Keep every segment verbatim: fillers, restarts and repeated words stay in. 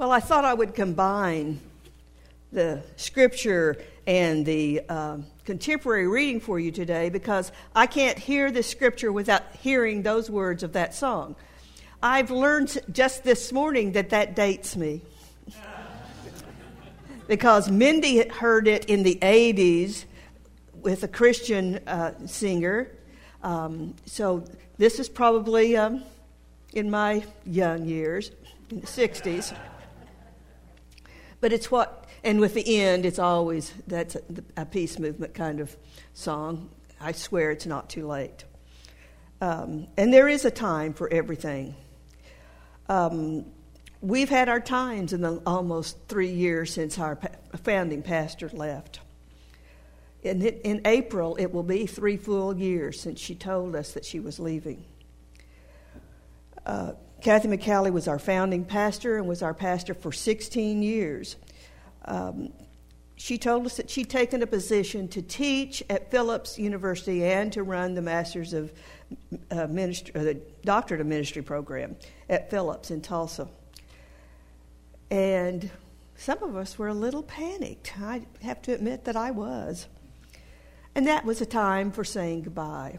Well, I thought I would combine the scripture and the uh, contemporary reading for you today because I can't hear the scripture without hearing those words of that song. I've learned just this morning that that dates me because Mindy heard it in the eighties with a Christian uh, singer. Um, so this is probably um, in my young years, in the sixties. But it's what, and with the end, it's always, that's a, a peace movement kind of song. I swear it's not too late. Um, and there is a time for everything. Um, we've had our times in the almost three years since our pa- founding pastor left. In, in April, it will be three full years since she told us that she was leaving. Uh, Kathy McCallie was our founding pastor and was our pastor for sixteen years. Um, she told us that she'd taken a position to teach at Phillips University and to run the Master's of uh, Ministry, uh, the Doctorate of Ministry program at Phillips in Tulsa. And some of us were a little panicked. I have to admit that I was. And that was a time for saying goodbye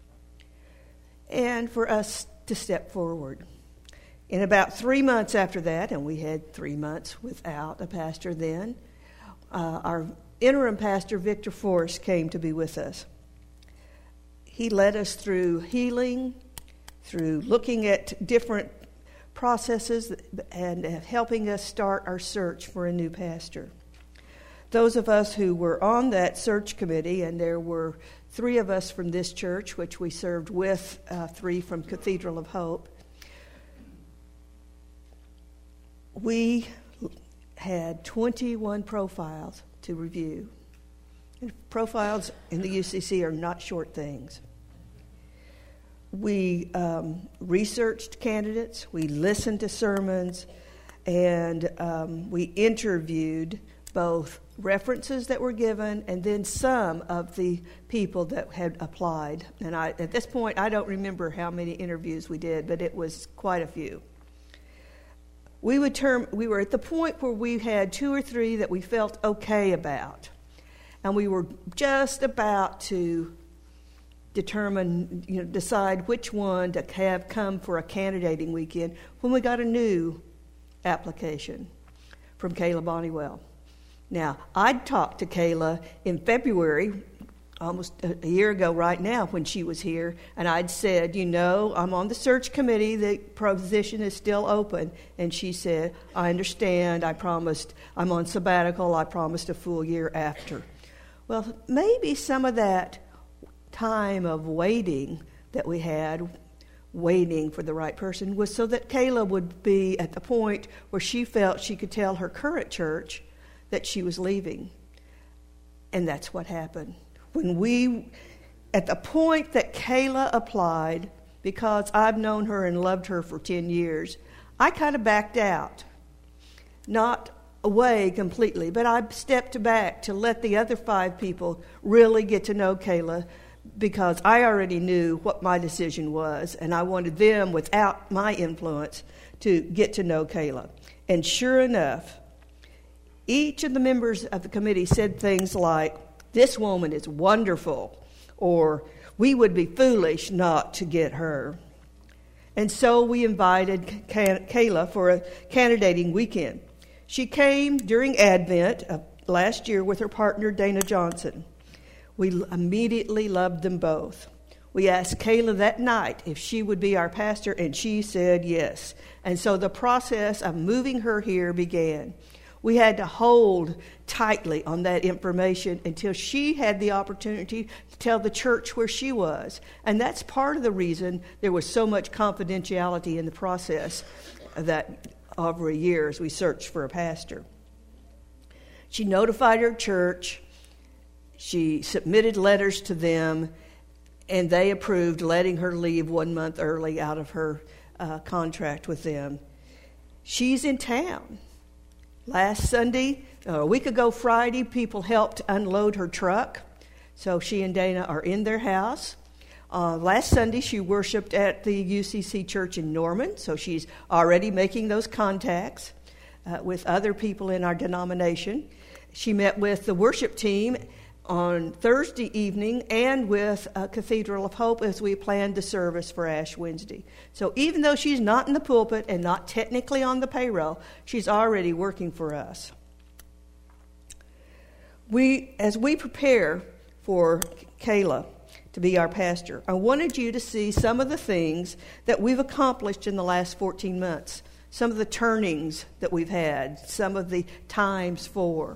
and for us to step forward. In about three months after that, and we had three months without a pastor then, uh, our interim pastor, Victor Forrest, came to be with us. He led us through healing, through looking at different processes, and helping us start our search for a new pastor. Those of us who were on that search committee, and there were three of us from this church, which we served with uh, three from Cathedral of Hope, we had twenty-one profiles to review. And profiles in the U C C are not short things. We um, researched candidates, we listened to sermons, and um, we interviewed both references that were given and then some of the people that had applied. And I, at this point, I don't remember how many interviews we did, but it was quite a few. We would term, we were at the point where we had two or three that we felt okay about. And we were just about to determine, you know, decide which one to have come for a candidating weekend when we got a new application from Kayla Bonniwell. Now, I'd talked to Kayla in February, almost a year ago right now when she was here, and I'd said, you know, I'm on the search committee, the position is still open. And she said, I understand, I promised, I'm on sabbatical, I promised a full year after. Well, maybe some of that time of waiting that we had, waiting for the right person, was so that Kayla would be at the point where she felt she could tell her current church that she was leaving. And that's what happened. When we, at the point that Kayla applied, because I've known her and loved her for ten years, I kind of backed out. Not away completely, but I stepped back to let the other five people really get to know Kayla because I already knew what my decision was, and I wanted them, without my influence, to get to know Kayla. And sure enough, each of the members of the committee said things like, this woman is wonderful, or we would be foolish not to get her. And so we invited Kayla for a candidating weekend. She came during Advent of last year with her partner, Dana Johnson. We immediately loved them both. We asked Kayla that night if she would be our pastor, and she said yes. And so the process of moving her here began. We had to hold tightly on that information until she had the opportunity to tell the church where she was. And that's part of the reason there was so much confidentiality in the process that over a year as we searched for a pastor. She notified her church. She submitted letters to them, and they approved letting her leave one month early out of her uh, contract with them. She's in town. Last Sunday, uh, a week ago Friday, people helped unload her truck. So she and Dana are in their house. Uh, last Sunday, she worshiped at the U C C church in Norman, so she's already making those contacts. uh, with other people in our denomination. She met with the worship team on Thursday evening and with uh, Cathedral of Hope as we planned the service for Ash Wednesday. So even though she's not in the pulpit and not technically on the payroll, she's already working for us. We, as we prepare for Kayla to be our pastor, I wanted you to see some of the things that we've accomplished in the last fourteen months, some of the turnings that we've had, some of the times for.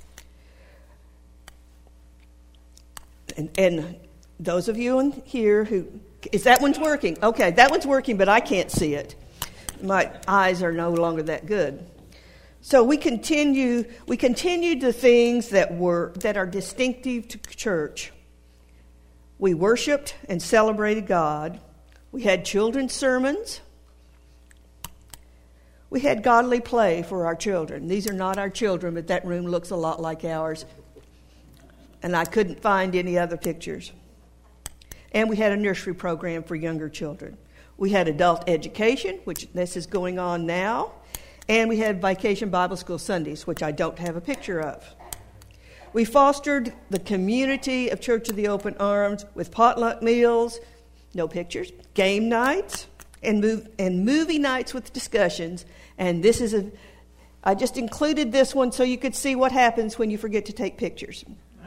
And, and those of you in here who, is that one's working? Okay, that one's working, but I can't see it. My eyes are no longer that good. So we continue, we continued the things that were that are distinctive to church. We worshiped and celebrated God. We had children's sermons. We had godly play for our children. These are not our children, but that room looks a lot like ours. And I couldn't find any other pictures. And we had a nursery program for younger children. We had adult education, which this is going on now. And we had Vacation Bible School Sundays, which I don't have a picture of. We fostered the community of Church of the Open Arms with potluck meals, no pictures, game nights, and, move, and movie nights with discussions. And this is a, I just included this one so you could see what happens when you forget to take pictures.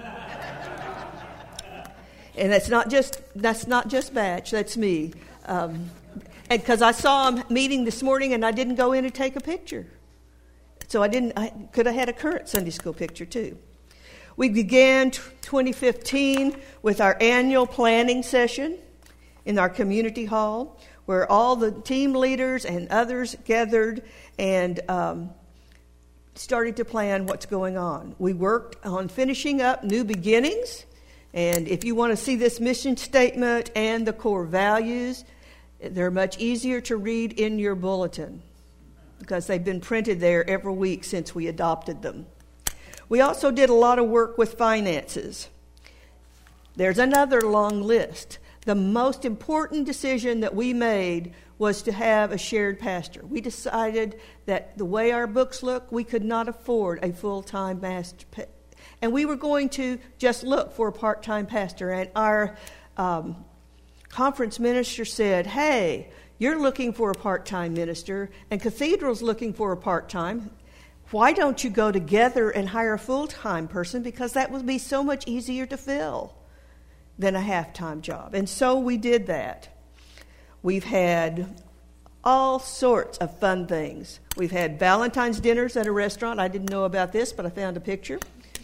And that's not just that's not just Batch, that's me. Um, and because I saw him meeting this morning and I didn't go in and take a picture. So I didn't, I could have had a current Sunday school picture too. We began twenty fifteen with our annual planning session in our community hall, where all the team leaders and others gathered and um, started to plan what's going on. We worked on finishing up New Beginnings. And if you want to see this mission statement and the core values, they're much easier to read in your bulletin because they've been printed there every week since we adopted them. We also did a lot of work with finances. There's another long list. The most important decision that we made was to have a shared pastor. We decided that the way our books look, we could not afford a full-time master pastor. And we were going to just look for a part-time pastor. And our um, conference minister said, hey, you're looking for a part-time minister, and Cathedral's looking for a part-time. Why don't you go together and hire a full-time person? Because that would be so much easier to fill than a half-time job. And so we did that. We've had all sorts of fun things. We've had Valentine's dinners at a restaurant. I didn't know about this, but I found a picture.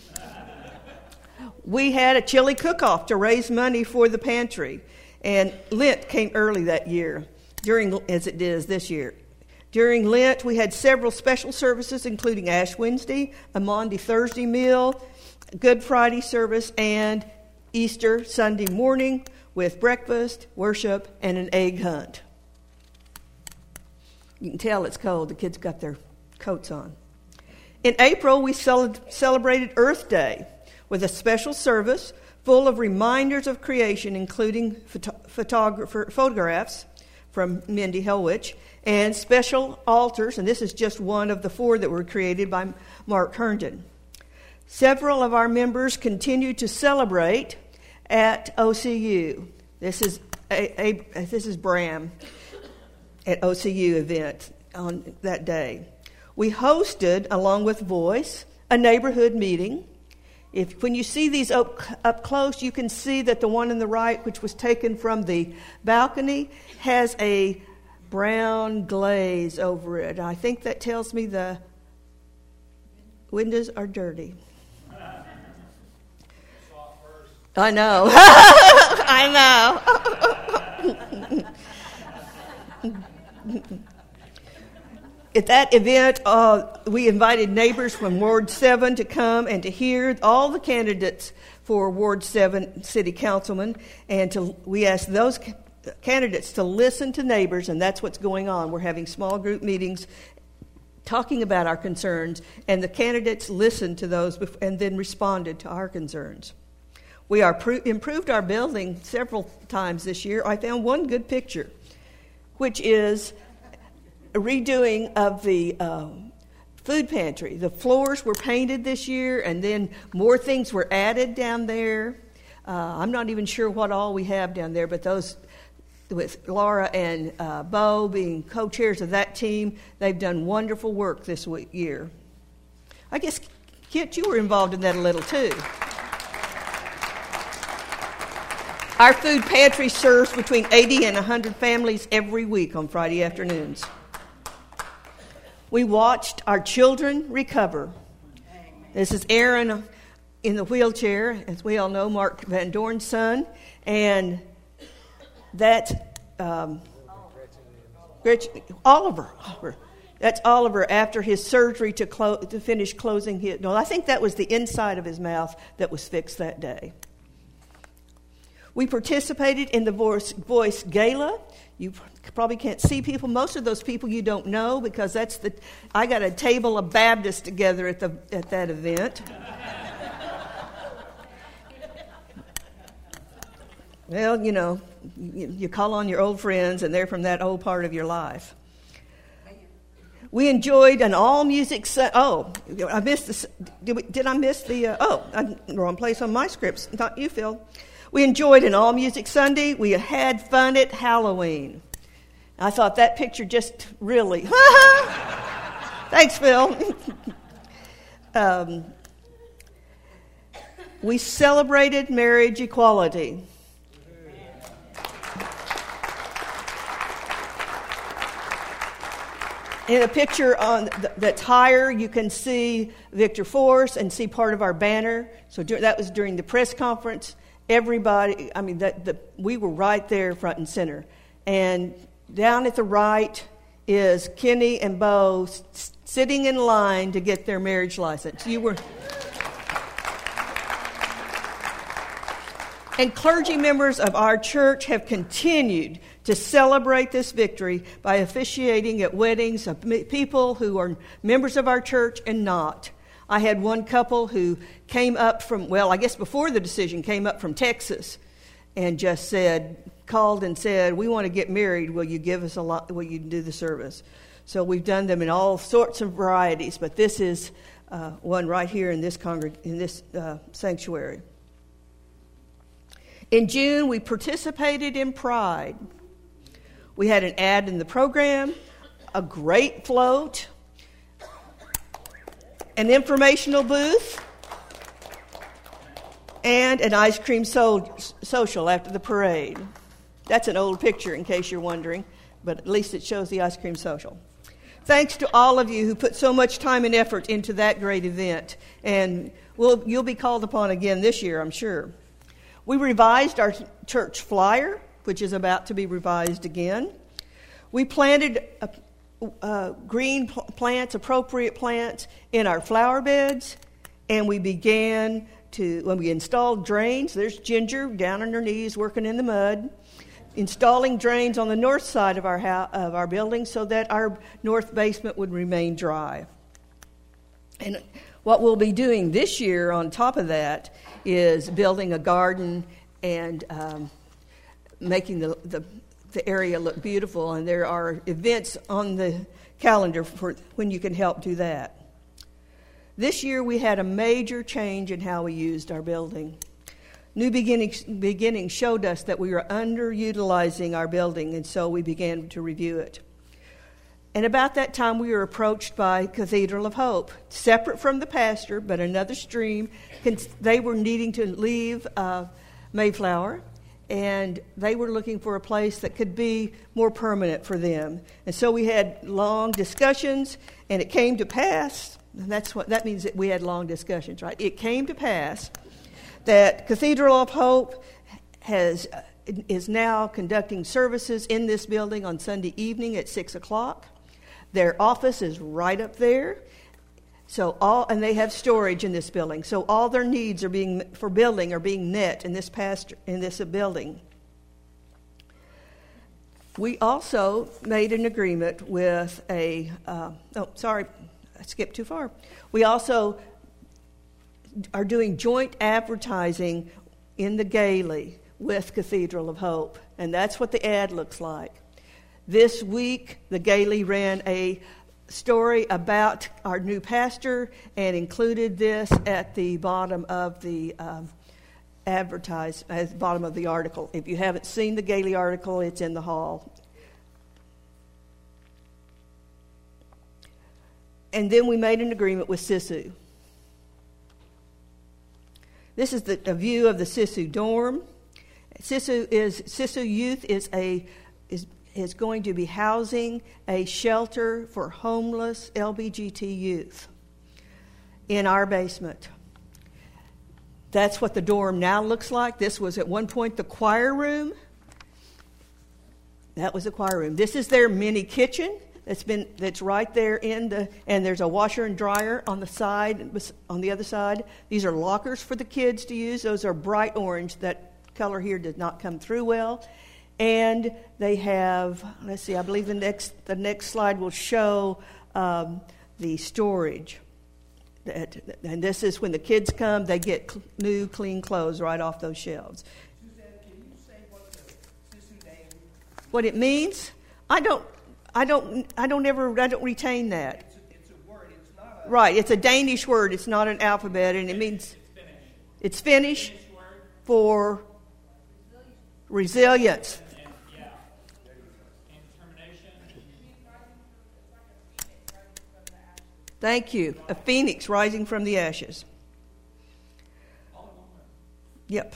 We had a chili cook-off to raise money for the pantry. And Lent came early that year, during as it is this year. During Lent, we had several special services, including Ash Wednesday, a Maundy Thursday meal, Good Friday service, and Easter Sunday morning with breakfast, worship, and an egg hunt. You can tell it's cold. The kids got their coats on. In April, we cel- celebrated Earth Day with a special service full of reminders of creation, including photo- photographer, photographs from Mindy Helwich, and special altars, and this is just one of the four that were created by Mark Herndon. Several of our members continue to celebrate at O C U. This is a, a, this is Bram at O C U event on that day. We hosted, along with Voice, a neighborhood meeting. If when you see these up, up close, you can see that the one on the right, which was taken from the balcony, has a brown glaze over it. I think that tells me the windows are dirty. I know. I know. At that event, uh, we invited neighbors from Ward seven to come and to hear all the candidates for Ward seven city councilman, and to we asked those ca- candidates to listen to neighbors, and that's what's going on. We're having small group meetings talking about our concerns, and the candidates listened to those bef- and then responded to our concerns. We are pro- improved our building several times this year. I found one good picture, which is a redoing of the uh, Food pantry. The floors were painted this year, and then more things were added down there. Uh, I'm not even sure what all we have down there, but those, with Laura and uh, Bo being co-chairs of that team, they've done wonderful work this week, year. I guess, Kent, you were involved in that a little too. Our food pantry serves between eighty and one hundred families every week on Friday afternoons. We watched our children recover. This is Aaron in the wheelchair, as we all know, Mark Van Dorn's son. And that's um, Gretchen, Oliver. Oliver. That's Oliver after his surgery to, clo- to finish closing his... No, I think that was the inside of his mouth that was fixed that day. We participated in the Voice, Voice Gala. You probably can't see people. Most of those people you don't know, because that's the. I got a table of Baptists together at the at that event. Well, you know, you, you call on your old friends, and they're from that old part of your life. We enjoyed an all music. Su- oh, I missed the. Did, we, did I miss the? Uh, oh, I'm wrong place on my scripts. Not you, Phil. We enjoyed an all-music Sunday. We had fun at Halloween. I thought that picture just really... Thanks, Phil. um, we celebrated marriage equality. In a picture on th- that's higher, you can see Victor Force and see part of our banner. So dur- that was during the press conference. Everybody, I mean, that the, we were right there front and center. And down at the right is Kenny and Bo s- sitting in line to get their marriage license. You were... And clergy members of our church have continued to celebrate this victory by officiating at weddings of people who are members of our church and not. I had one couple who came up from, well, I guess before the decision, came up from Texas and just said, called and said, we want to get married. Will you give us a lot? Will you do the service? So we've done them in all sorts of varieties, but this is uh, one right here in this congreg- in this uh, sanctuary. In June, we participated in Pride. We had an ad in the program, a great float, an informational booth, and an ice cream so- social after the parade. That's an old picture, in case you're wondering, but at least it shows the ice cream social. Thanks to all of you who put so much time and effort into that great event, and we'll, you'll be called upon again this year, I'm sure. We revised our church flyer, which is about to be revised again. We planted a Uh, green pl- plants, appropriate plants in our flower beds, and we began to, when we installed drains, there's Ginger down on her knees working in the mud, installing drains on the north side of our house, of our building so that our north basement would remain dry. And what we'll be doing this year on top of that is building a garden and um, making the, the the area look beautiful, and there are events on the calendar for when you can help do that. This year we had a major change in how we used our building. New beginnings, beginnings showed us that we were underutilizing our building, and so we began to review it. And about that time we were approached by Cathedral of Hope, separate from the pastor, but another stream. They were needing to leave uh, Mayflower, and they were looking for a place that could be more permanent for them. And so we had long discussions, and it came to pass, and that's what that means, that we had long discussions, right? It came to pass that Cathedral of Hope has is now conducting services in this building on Sunday evening at six o'clock. Their office is right up there. So all, and they have storage in this building. So all their needs are being for building are being met in this pastor, in this building. We also made an agreement with a. Uh, oh, sorry, I skipped too far. We also are doing joint advertising in the Gailey with Cathedral of Hope, and that's what the ad looks like. This week, the Gailey ran a story about our new pastor and included this at the bottom of the um, advertise at the bottom of the article. If you haven't seen the Gailey article, it's in the hall. And then we made an agreement with Sisu. This is the, a view of the Sisu dorm. Sisu is Sisu Youth is a is is going to be housing a shelter for homeless L B G T youth in our basement. That's what the dorm now looks like. This was at one point the choir room. That was the choir room. This is their mini kitchen. That's been that's right there in the and there's a washer and dryer on the side on the other side. These are lockers for the kids to use. Those are bright orange. That color here did not come through well. And they have, let's see, I believe the next the next slide will show um, the storage. That, and this is when the kids come, they get cl- new, clean clothes right off those shelves. Suzanne, can you say what the Sisu name? What it means? I don't. I don't. I don't ever. I don't retain that. It's a, it's a word. It's not a. Right. It's a Danish word. It's not an alphabet, and it means. It's Finnish. It's Finnish for resilience. And, yeah. And determination. Thank you. A phoenix rising from the ashes. Yep.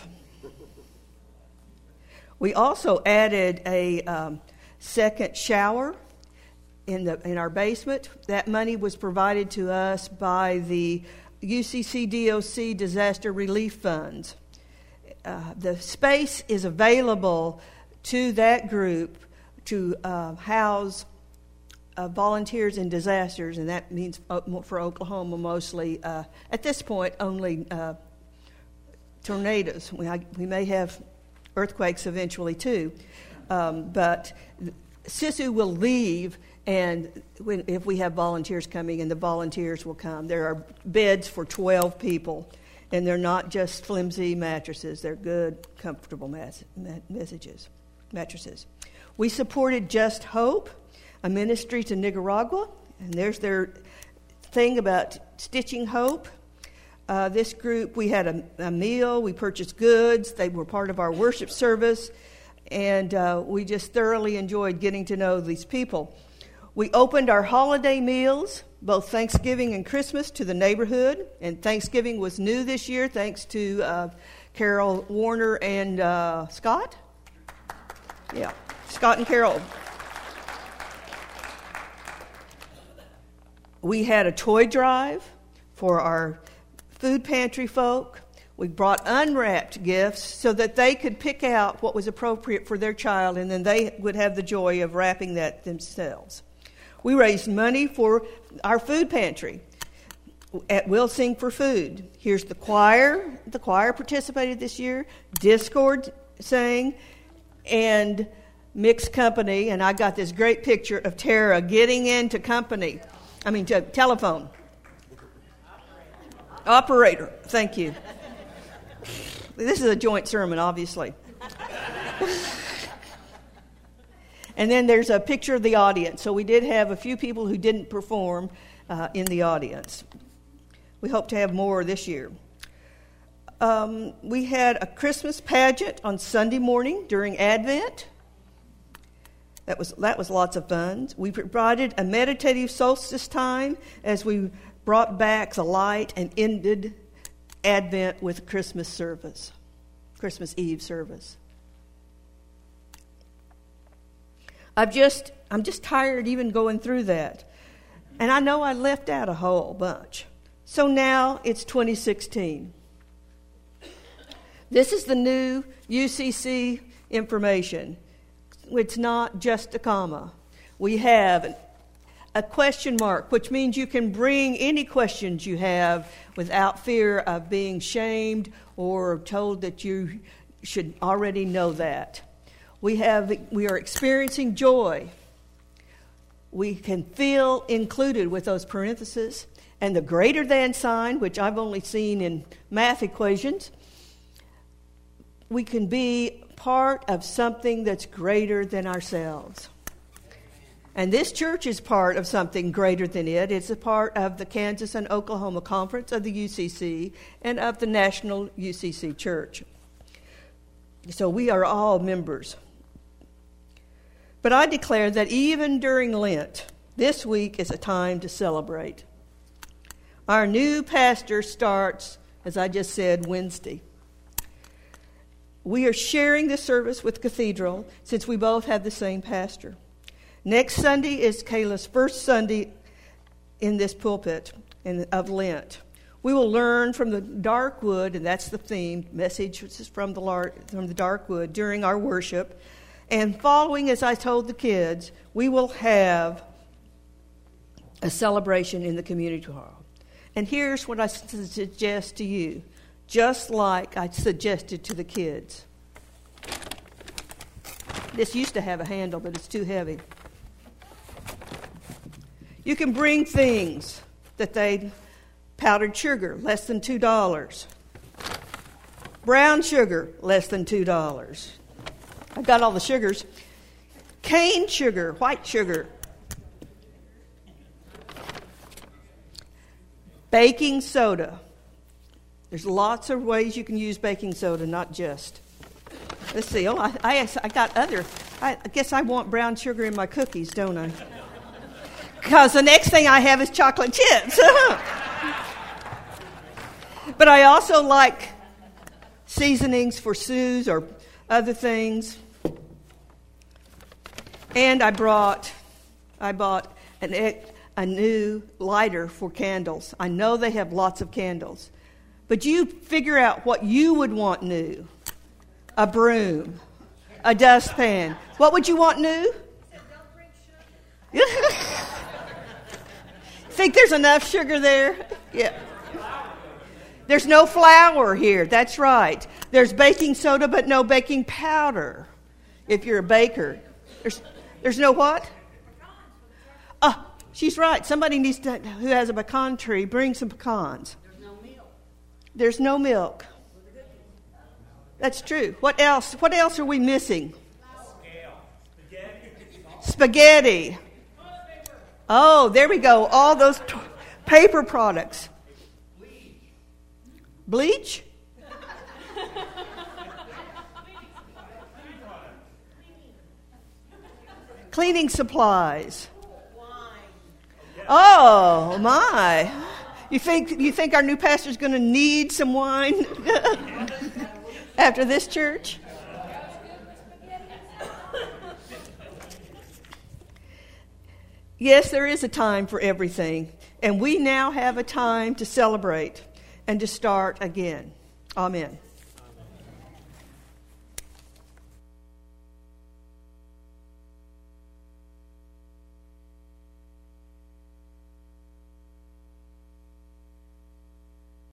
We also added a um, second shower in the in our basement. That money was provided to us by the U C C D O C Disaster Relief Funds. Uh, the space is available to that group to uh, house uh, volunteers in disasters, and that means for Oklahoma mostly, uh, at this point, only uh, tornadoes. We, I, we may have earthquakes eventually too, um, but Sisu will leave, and when, if we have volunteers coming, and the volunteers will come. There are beds for twelve people, and they're not just flimsy mattresses. They're good, comfortable mas- messages, mattresses. We supported Just Hope, a ministry to Nicaragua, and there's their thing about stitching hope. Uh, this group, we had a, a meal, we purchased goods, they were part of our worship service, and uh, we just thoroughly enjoyed getting to know these people. We opened our holiday meals, both Thanksgiving and Christmas, to the neighborhood, and Thanksgiving was new this year thanks to uh, Carol Warner and uh, Scott. Yeah, Scott and Carol. We had a toy drive for our food pantry folk. We brought unwrapped gifts so that they could pick out what was appropriate for their child, and then they would have the joy of wrapping that themselves. We raised money for our food pantry at We'll Sing for Food. Here's the choir. The choir participated this year. Discord sang, and mixed company. And I got this great picture of Tara getting into company. I mean, to telephone. Operator. Thank you. This is a joint sermon, obviously. And then there's a picture of the audience. So we did have a few people who didn't perform uh, in the audience. We hope to have more this year. Um, we had a Christmas pageant on Sunday morning during Advent. That was that was lots of fun. We provided a meditative solstice time as we brought back the light and ended Advent with a Christmas service, Christmas Eve service. I've just, I'm just tired even going through that. And I know I left out a whole bunch. So now it's twenty sixteen. This is the new U C C information. It's not just a comma. We have a question mark, which means you can bring any questions you have without fear of being shamed or told that you should already know that. We have, we are experiencing joy. We can feel included with those parentheses. And the greater than sign, which I've only seen in math equations, we can be part of something that's greater than ourselves. And this church is part of something greater than it. It's a part of the Kansas and Oklahoma Conference of the U C C and of the National U C C Church. So we are all members. But I declare that even during Lent, this week is a time to celebrate. Our new pastor starts, as I just said, Wednesday. We are sharing this service with Cathedral since we both have the same pastor. Next Sunday is Kayla's first Sunday in this pulpit in, of Lent. We will learn from the dark wood, and that's the theme, message from the, from the dark wood during our worship. And following, as I told the kids, we will have a celebration in the community hall. And here's what I suggest to you, just like I suggested to the kids. This used to have a handle, but it's too heavy. You can bring things that they, powdered sugar, less than two dollars. Brown sugar, less than two dollars. I've got all the sugars. Cane sugar, white sugar. Baking soda. There's lots of ways you can use baking soda, not just. Let's see. Oh, I, I, I got other. I, I guess I want brown sugar in my cookies, don't I? Because the next thing I have is chocolate chips. But I also like seasonings for stews or other things. And I brought, I bought an a new lighter for candles. I know they have lots of candles. But you figure out what you would want new. A broom. A dustpan. What would you want new? Think there's enough sugar there? Yeah. There's no flour here. That's right. There's baking soda, but no baking powder. If you're a baker. There's, there's no what? Oh, she's right. Somebody needs to, who has a pecan tree, bring some pecans. There's no milk. There's no milk. That's true. What else? What else are we missing? Spaghetti. Oh, there we go. All those t- paper products. Bleach? Cleaning supplies. Oh my! You think you think our new pastor's going to need some wine after this church? Yes, there is a time for everything, and we now have a time to celebrate and to start again. Amen.